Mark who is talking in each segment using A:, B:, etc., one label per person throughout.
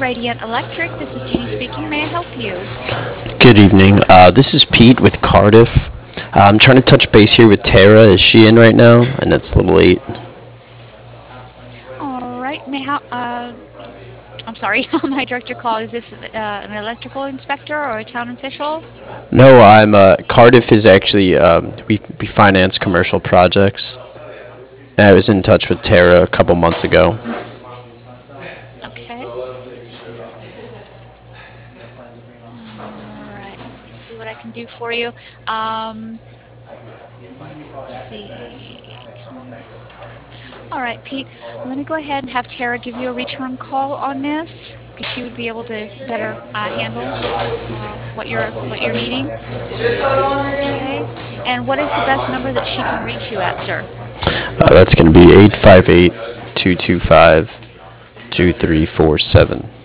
A: Radiant Electric. This is Jeannie speaking. May I help you?
B: Good evening. This is Pete with Cardiff. I'm trying to touch base here with Tara. Is she in right now? And it's a little late.
A: All right. I'm sorry. My director call. Is this an electrical inspector or a town official?
B: No, I'm. Cardiff is actually. We finance commercial projects. And I was in touch with Tara a couple months ago.
A: Okay. All right. Let me see what I can do for you. Let's see. All right, Pete. Let me go ahead and have Tara give you a return call on this because she would be able to better handle what you're needing. Okay. And what is the best number that she can reach you at, sir?
B: That's going to be 858 225 2347.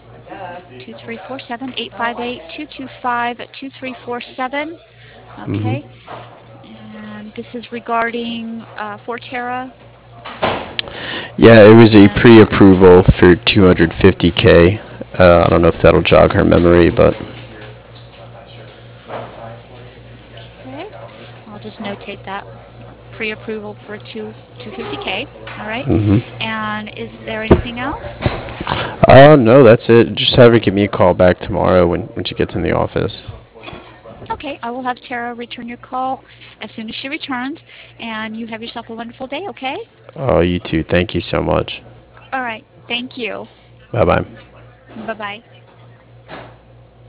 A: 2347 858 225 2347. Okay. And this is regarding Forterra.
B: Yeah, it was a
A: And
B: pre-approval for 250K. I don't know if that'll jog her memory, but
A: okay, I'll just notate that pre-approval for 250K. All right. And is there anything else?
B: no, that's it. Just have her give me a call back tomorrow when she gets in the office.
A: Okay, I will have Tara return your call as soon as she returns. And you have yourself a wonderful day. Okay.
B: Oh, you too. Thank you so much.
A: All right. Thank you.
B: Bye bye.
A: Bye bye.